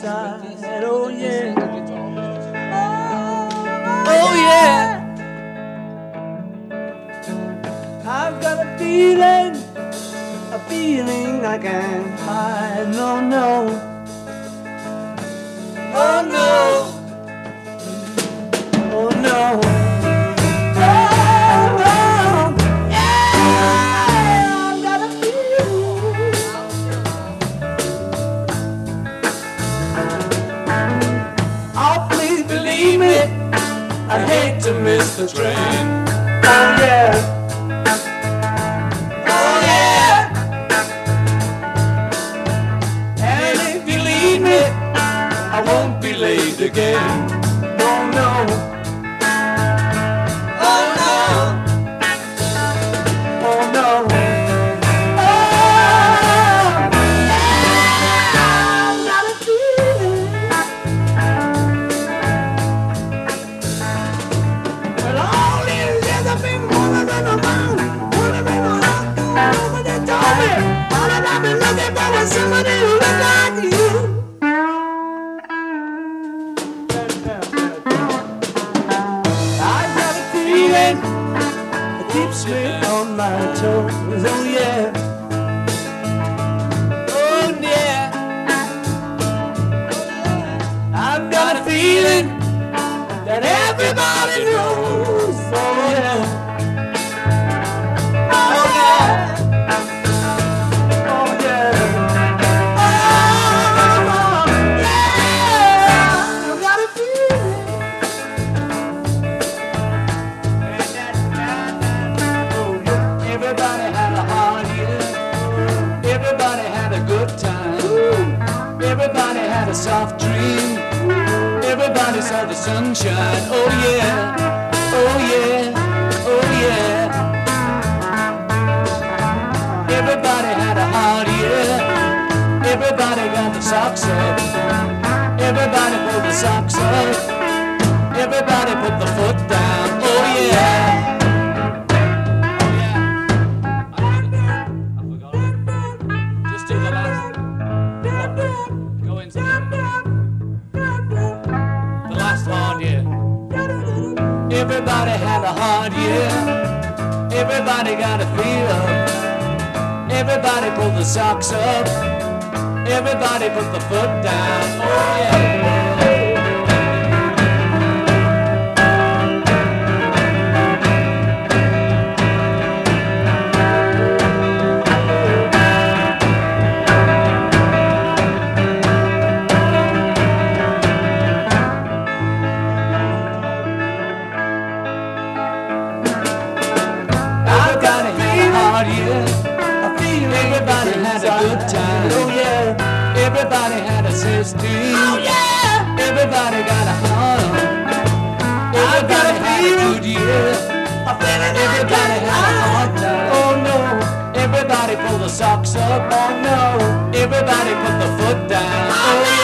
inside. Oh yeah. Oh yeah. I've got a feeling I can't hide. No, no. Oh no. Oh no. I hate to miss the train. Oh yeah. Oh yeah. And if you leave me, I won't be late again. Oh no. Oh no. Oh no. Oh yeah. I've got a feeling. Well, all these years I've been wandering around, but they told me all that I've been looking for was somebody who looked like you. I've got a feeling that keeps me on my toes. Oh yeah. Oh yeah. I've got a feeling that everybody knows. Oh yeah. Oh yeah. Oh yeah. Oh yeah. I've got a feeling. Oh yeah. Everybody had a hard year. Everybody had a good time. Everybody had a soft dream. Everybody saw the sunshine. Oh yeah. Oh yeah. Oh yeah. Everybody had a hard year. Everybody got the socks up. Everybody pulled the socks up. Everybody put the foot down. Oh yeah. Just do the last. Go into the last hard year. Everybody had a hard year. Everybody got a feel up. Everybody pulled the socks up. Everybody put the foot down. Oh yeah. I've got a hard year. I feel everybody had a good time. Oh yeah. Everybody had a sister. Oh yeah. Everybody got a heart. Everybody had a good year. Everybody had a hard time. Oh no. Everybody pulled the socks up. Oh no. Everybody put the foot down. Oh yeah.